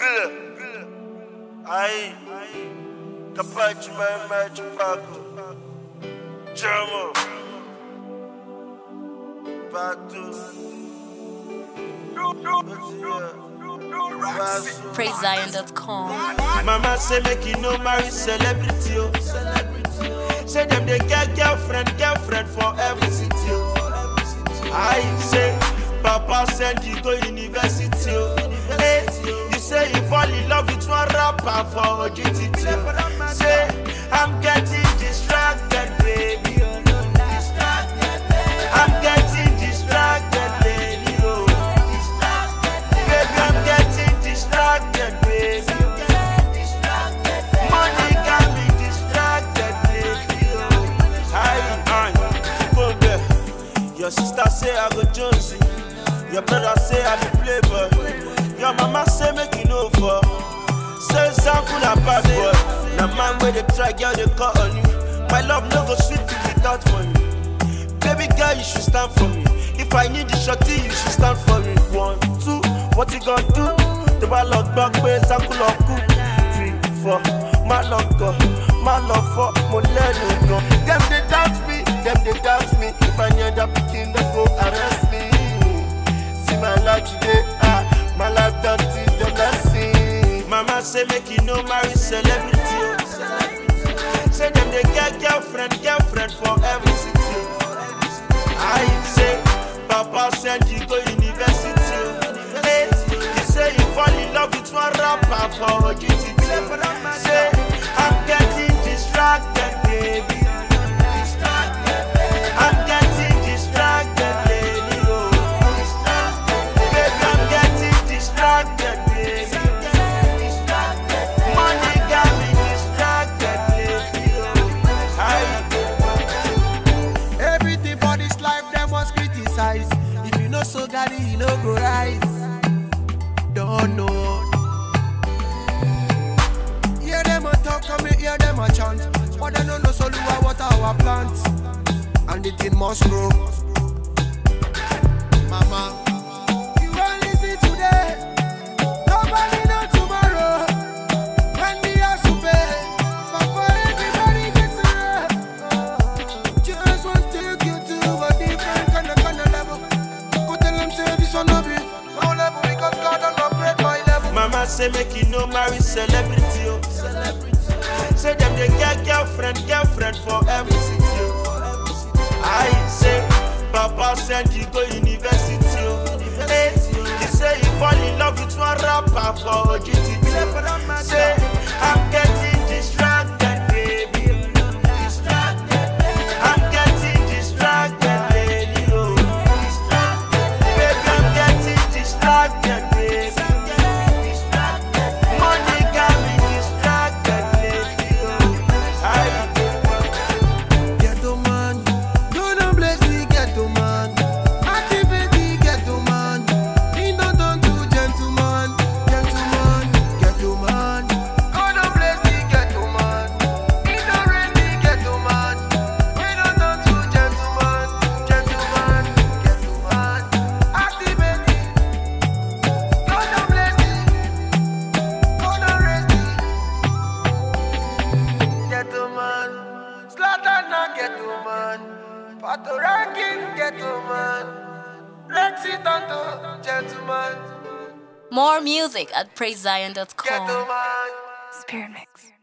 Aí, capaz de mete pago. Chamo. Pato. PraiseZion.com. Mama say make you no marry celebrity, oh. Say them they get girlfriend for every city, oh. I say Papa send you go university, oh. Hey, you say you fall in love with one rapper for OGTT, oh. Say I'm getting distracted, baby. I'm getting distracted, baby. Oh. Baby, I'm getting distracted, baby. Money got me distracted, baby. Oh. Aye, go there. Your sister say I go Jonesy. Your brother say I be playboy. Your mama say make you know for. Say sample a bad boy. Now man where they try, girl they call on you. My love no go sweet you without money. Baby girl, you should stand for me. If I need the shorty, you should stand for me. 1, 2, what you gonna do? The ballot back way, sample of cool. 3, 4, my love go, my love for Moleno go. Them they doubt me, If I need a picking, they go arrest me. See my life today, my life dirty, the blessing. Mama say make you no marry celebrity, oh. Say them they get girlfriend for every city. I say, Papa send you go university. Hey, you say you fall in love with one rapper for OGTT. Say, I'm getting distracted, baby. I'm getting distracted, baby. Oh. Baby, I'm getting distracted, baby. Money got me distracted, baby. Oh. Everything for this life, them was criticized. If you know so God, he no go rise. Don't know. Hear them a talk, come here, hear them a chant. But they don't know so what our plants. And the thing must grow. Mama, you only see today. Nobody know tomorrow. When we are to pay, but for everybody gets it. Just want to take you to a different kind of level. Go tell them say this one no be no level because God don't operate my level. Mama say make you no marry celebrity, oh. Say them they get girlfriend for every city, oh. I say Papa send you go university, oh. Hey, you say you fall in love with one rapper for OGTT. Say I'm getting distracted, baby. I'm getting distracted, baby. Oh. Baby, I'm getting distracted, baby. Money got me distracted, baby. Oh. Ghetto man, don't bless the ghetto man. Activate the ghetto man. He not done to gentleman. Ghetto man. God bless the ghetto man. He not raise the ghetto man. We not done to gentleman. Ghetto man. Activate the. God bless the. God raise the ghetto man. Slaughter na ghetto man. Pato ranking ghetto man. Lexi Tonto gentleman. More music at Ghetto PraiseZion.com. man. Spirit Mix.